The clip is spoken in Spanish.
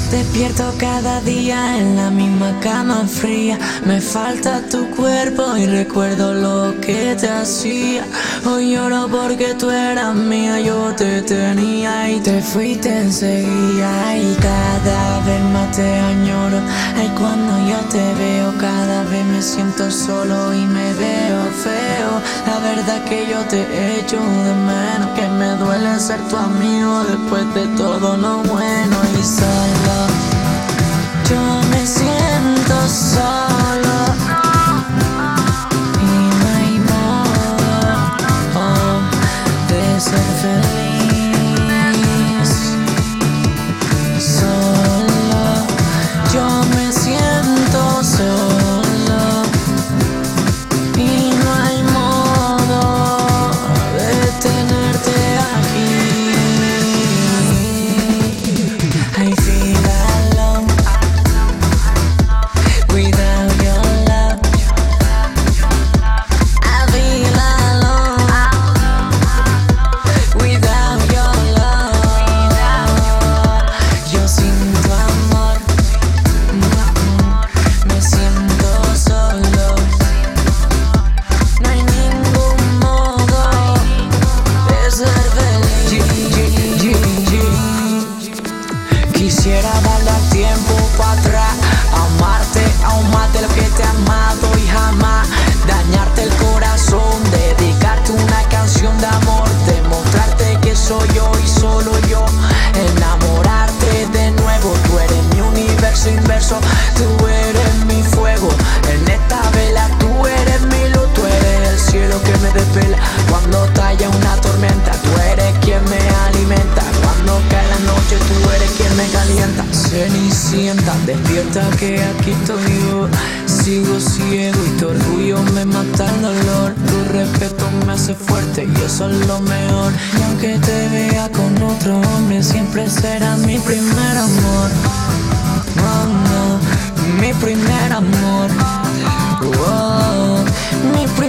Despierto cada día en la misma cama fría. Me falta tu cuerpo y recuerdo lo que te hacía. Hoy lloro porque tú eras mía, yo te tenía y te fuiste enseguida. Y cada vez más te añoro. Ay, cuando yo te veo, cada vez me siento solo y me veo feo. La verdad que yo te echo de menos, que me duele ser tu amigo después de todo lo bueno. Y solo yo me siento solo y no hay modo de ser feliz. Solo yo me siento solo y no hay modo de tenerte aquí. I feel alone without your love. I feel alone without your love. Yo sin tu amor me siento solo. No hay ningún modo de ser feliz. Quisiera darle al tiempo para atrás, amarte aún más de lo que te he amado y jamás dañarte el corazón, dedicarte una canción de amor, demostrarte que soy yo y solo yo, enamorarte de nuevo. Tú eres mi universo inverso, tú eres mi fuego, en esta vela tú eres mi luz, tú eres el cielo que me desvela cuando talla una tormenta, tú eres quien me alimenta, cuando cae la noche tú eres quien me calienta. Cenicienta, despierta que aquí estoy yo, sigo ciego y tu orgullo me mata el dolor, tu respeto me hace fuerte y eso es lo mejor. Y aunque te vea con otro hombre, siempre serás mi primer amor. Oh, no, mi primer amor. Oh, mi primer